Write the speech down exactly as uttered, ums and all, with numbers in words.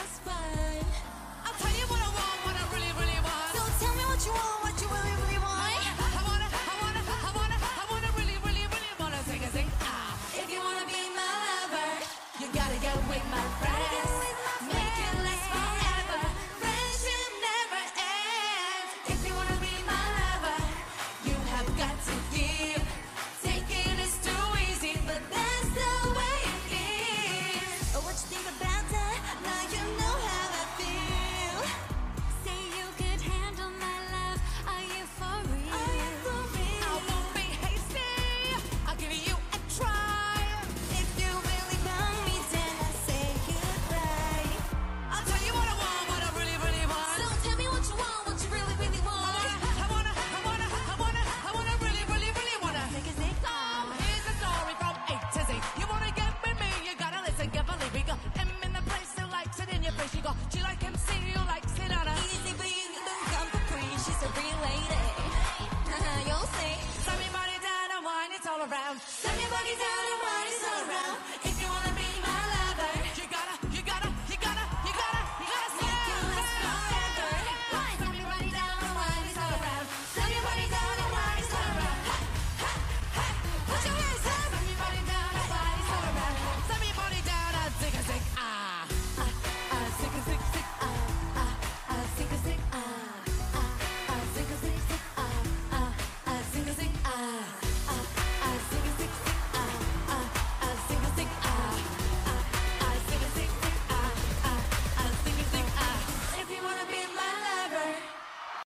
that's fine. I'll tell you what I want, what I really, really want. So tell me what you want, what you really, really want. I wanna, I wanna, I wanna, I wanna really, really, really wanna sing a sing. Ah, if you wanna be my lover, you gotta go with my friends. Make it last forever. Friendship never ends. If you wanna be my lover, you have got to give. Taking is too easy, but that's the way it is. Oh, what you think about that? Now you know how I feel. Say you could handle my love. Are you for real? Are you for real? I won't be hasty. I'll give you a try. If you really want me, then I say goodbye. I'll tell you what I want, what I really, really want. So tell me what you want, what you really, really want. I wanna, I wanna, I wanna, I wanna really, really, really wanna. Take a sip. Oh, here's the story from A to Z. You wanna get with me, you gotta listen carefully. We got M in the place who likes it in your face. You got G like M C who likes it on her. Easy breezy, don't come for free. She's a real lady. You'll see. Slam your body down and wine, it's all around. Slam your body down and wine.